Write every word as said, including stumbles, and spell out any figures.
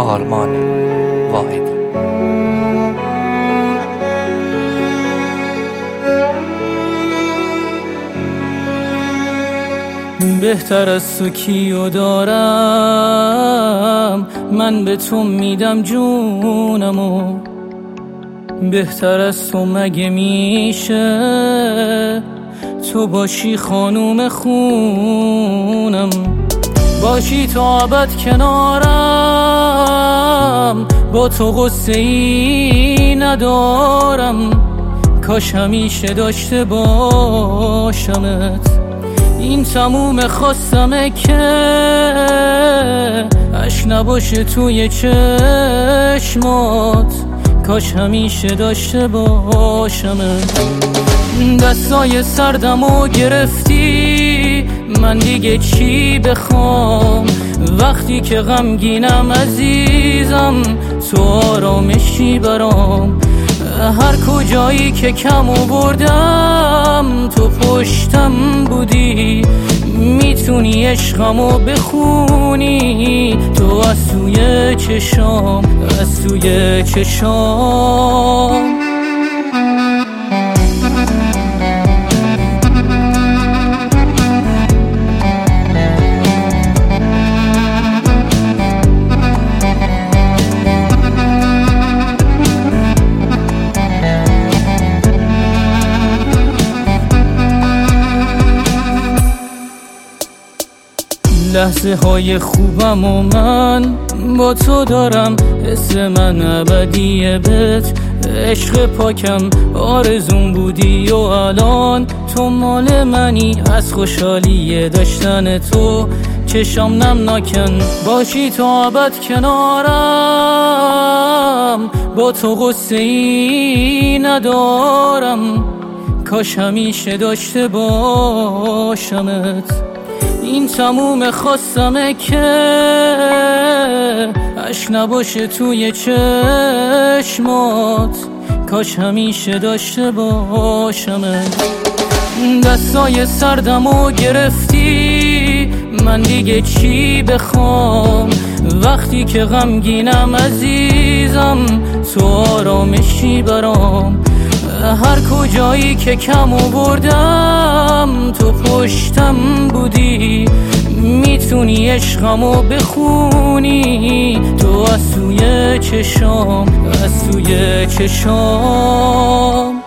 آرمان واحدی. بهتر از تو کیو دارم، من به تو میدم جونمو. بهتر از تو مگه میشه تو باشی خانوم خونم، باشی تا ابد کنارم، با تو غصه ای ندارم، کاش همیشه داشته باشمت. این تموم خواستمه که اش نباشه توی چشمات، کاش همیشه داشته باشمت. دستای سردمو گرفتی، من دیگه چی بخوام؟ وقتی که غمگینم عزیزم تو آرامشی برام. هر کجایی که کم آوردم تو پشتم بودی، میتونی عشقمو بخونی تو از توی چشام، از توی چشام. لحظه های خوبم و من با تو دارم، حس من ابدیه بهت. عشق پاکم آرزون بودی و الان تو مال منی. از خوشحالی داشتن تو چشام نم نکن، باشی تا ابد کنارم، با تو غصه ای ندارم، کاش همیشه داشته باشمت. این تموم خواستمه که اش نباشه توی چشمات، کاش همیشه داشته باشمت. دستای سردمو گرفتی، من دیگه چی بخوام؟ وقتی که غمگینم عزیزم تو آرامشی برام. هر کجایی که کم آوردم تو پشتم بودی، میتونی عشقمو بخونی تو از توی چشام، از توی چشام.